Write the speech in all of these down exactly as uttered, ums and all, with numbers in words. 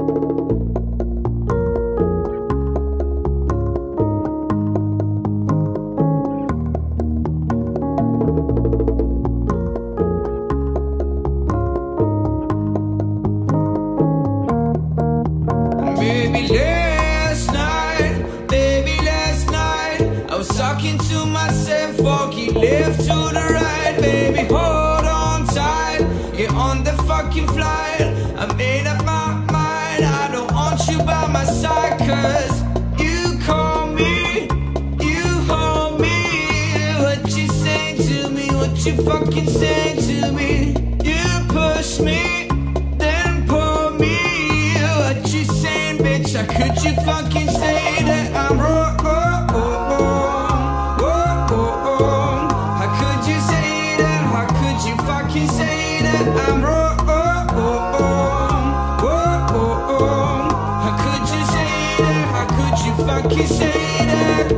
Talking to myself, walking left to the right. Baby, hold on tight, you're on the fucking flight. I made up my mind, I don't want you by my side. Cause you call me, you hold me. What you saying to me, what you fucking saying to me. You push me, then pull me. What you saying, bitch, how could you fucking say that I'm wrong? Say that I'm wrong. How could you say that? How could you fucking say that?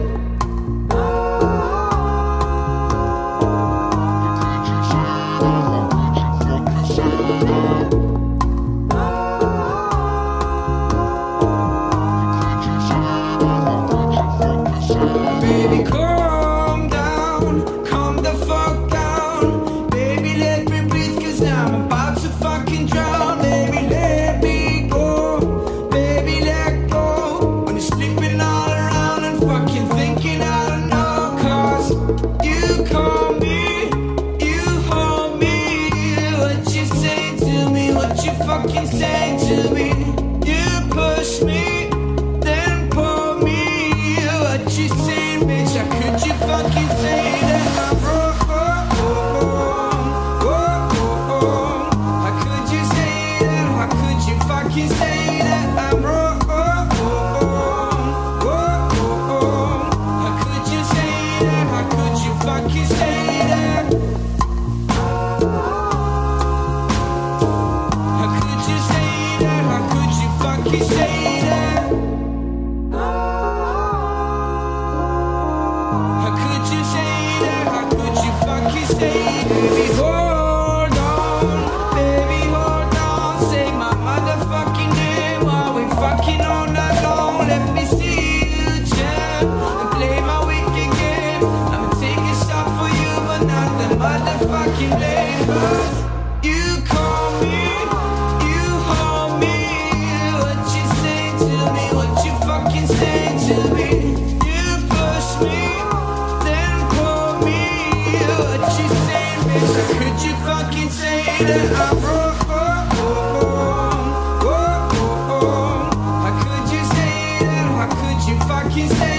Baby, calm down, calm the fuck down. Baby, let me breathe, cause now I'm about to fucking drown. Baby, let me go, baby, let go. When you're sleeping all around and fucking thinking I don't know. Cause you call me, you hold me. What you saying to me, what you fucking saying to me. You push me, then pull me. What you saying, bitch, how could you fucking say that I'm wrong? You say that I'm wrong. How could you say that? How could you fucking say that? How could you say that? How could you fucking say that? How could you say that? How could you fucking say that? Baby, hold on, baby, hold on. Say my motherfucking name while we fucking all night long. Let me see you jam and play my wicked game. I'ma take a shot for you, but not the motherfucking blame. Cause you call me, you hold me. What you saying to me, what you fucking saying to me. You push me, then pull me. What you saying, bitch, how could you fucking say that I'm wrong? How could you say that? How could you fucking say